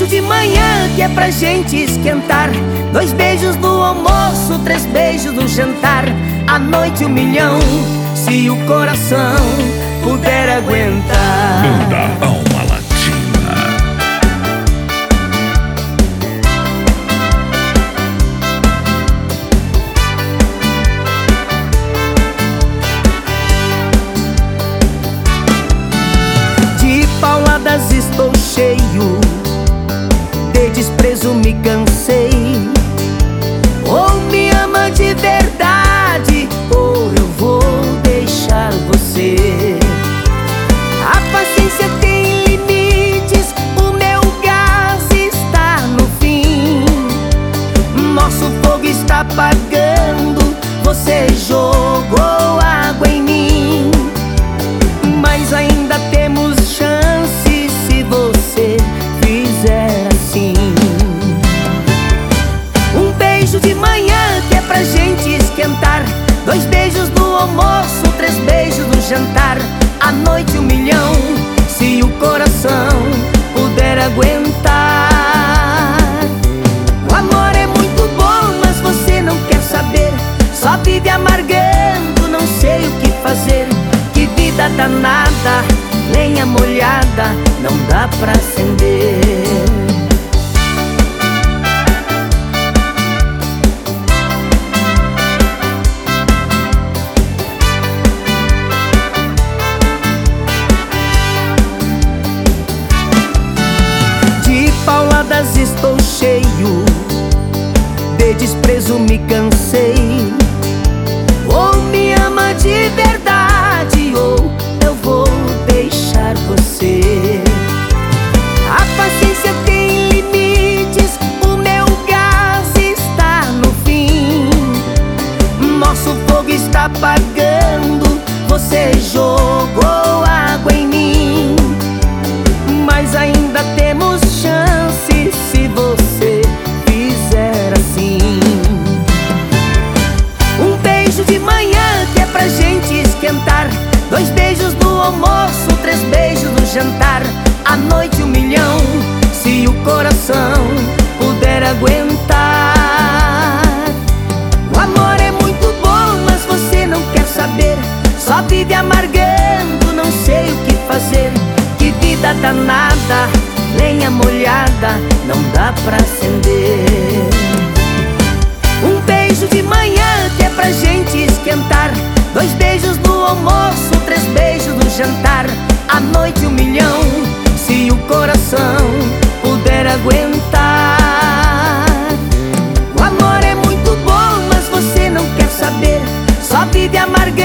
beijo de manhã que é pra gente esquentar, 2 beijos no almoço, 3 beijos no jantar, à noite 1 milhão, se o coração puder aguentar. Banda Alma Latina. De pauladas estou cheio, de desprezo me cansei. Ou me ama de verdade, ou eu vou deixar você. A paciência tem limites, o meu gás está no fim. Nosso fogo está apagando, você jogou água em mim. Mas ainda temos chance se você fizer assim. Um beijo de manhã que é pra gente esquentar, 2 beijos no almoço, 3 beijos no jantar, à noite 1 milhão, se o coração puder aguentar. O amor é muito bom, mas você não quer saber, só vive amargando, não sei o que fazer. Que vida danada, lenha molhada, não dá pra acender. De pauladas estou cheio, de desprezo me cansei. Ou me ama de verdade, ou eu vou deixar você. A paciência tem limites, o meu gás está no fim. Nosso fogo está apagando, você jogou água em mim. Mas ainda temos chance se você fizer assim. Um beijo de manhã que é pra gente esquentar, 2 beijos no almoço, 3 beijos no jantar, à noite 1 milhão, se o coração puder aguentar. O amor é muito bom, mas você não quer saber, só vive amargando, não sei o que fazer. Que vida danada, lenha molhada, não dá pra acender. Um beijo de manhã que é pra gente esquentar, 2 beijos no almoço, 3 beijos no jantar, à noite 1 milhão, se o coração puder aguentar. O amor é muito bom, mas você não quer saber, só vive amargando,